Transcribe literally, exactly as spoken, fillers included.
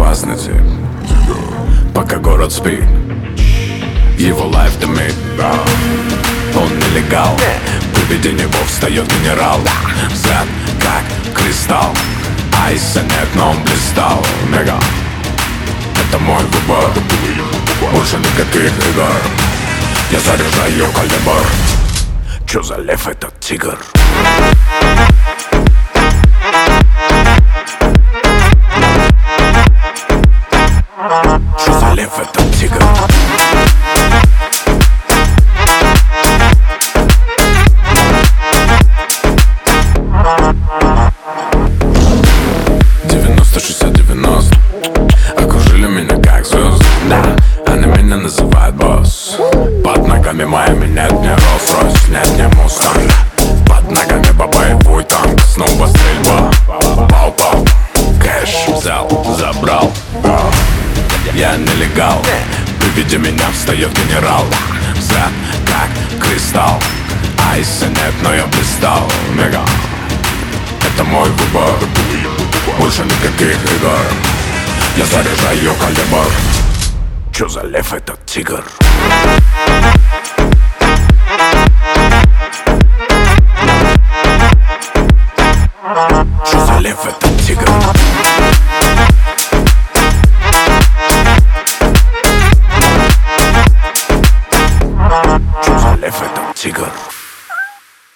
опасный тип, пока город спит, его лайф дымит. Он нелегал, при виде него встает генерал. Взгляд как кристалл, айса нет, но он блистал. Мега, это мой выбор, больше никаких игр. Я заряжаю калибр. Чё за лев этот тигр? Чё за лев этот тигр? девяносто шестьдесят девяносто окружили меня как звезды. Да, они меня называют босс. Под ногами моими нет ни Rolls-Royce, нет ни Mustang. Под ногами боевой танк, снова стрельба. Пау-пау, кэш взял, забрал. Я нелегал, при виде меня встает генерал. Взгляд как кристалл, айса нет, но я блистал. Мега, это мой выбор, больше никаких игр. Я заряжаю калибр. Чё за лев этот тигр? Чё за лев этот